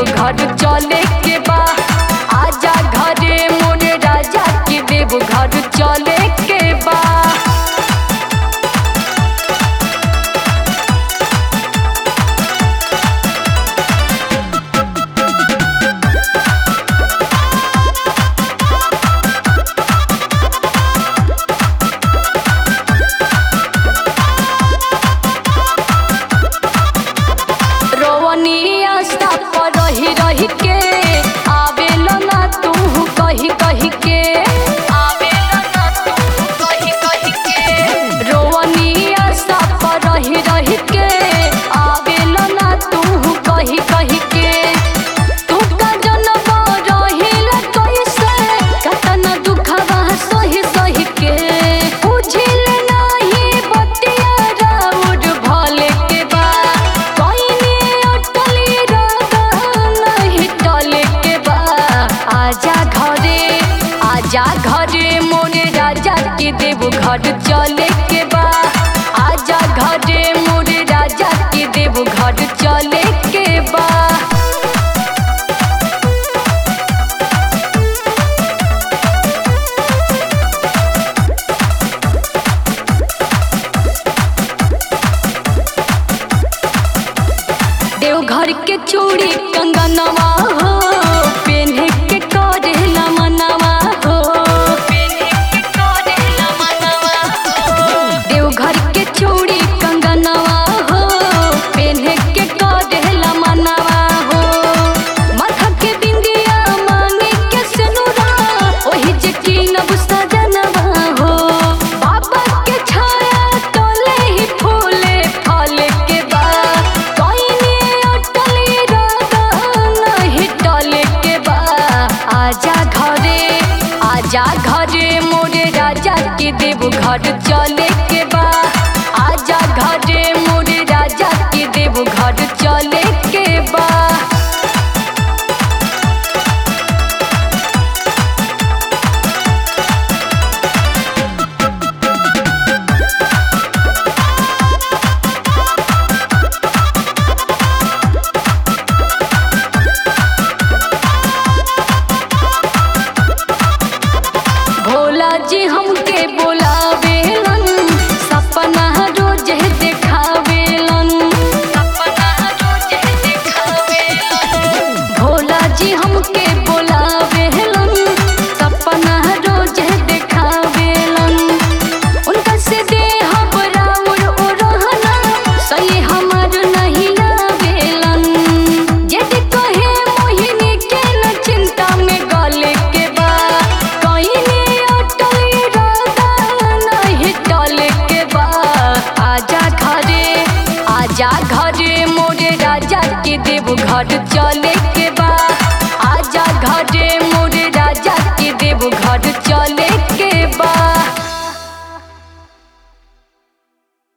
घर चले के बा। आजा घरे मोरे राजा के देव घर चले के बा। रही रही के आवेला ना तू कही कही के, आवेला ना तू कही कही के। रोवनिया सा पर रही रही के आवेला ना तू कही कही के। तू का जनम रहिला कैसे कतना दुखवा सही सही के। बुझिल नाही बतिया राउर भले के बा। कइने अटली आजा घरे मोरे राजा के देव घर चले के बा। आजा घरे मोरे राजा के देव घर चले के बा। देवघर के चूड़ी कंगनवा हो पेन्हे के करेला मनवा हो, पेन्हे के करेला मनवा हो। देवघर के चूड़ी कंगनवा हो पेन्हे के करेला मनवा हो। माथा के बिंदिया मांगे के सिनुरा ओही जे कीनब सजनवा हो। बाबा के छाया तोले ही फूले फले के बा। आजा घरे मोरे राजा के देव घर चले के बा। आजा घरे मोरे राजा के देव घर चले के बा। भोला जी हमके बोलावेलन सपना रोज देखावेलन, सपना रोज देखावेलन। भोला जी हमके बोलावेलन सपना रोज देखावेलन। उनका से देहब राउर ओरहना सही हमार नहीं आवेलन। यदि कहे मोहिनी के न चिंता में गले के बा। आजा घरे मोरे राजा के देव घर चले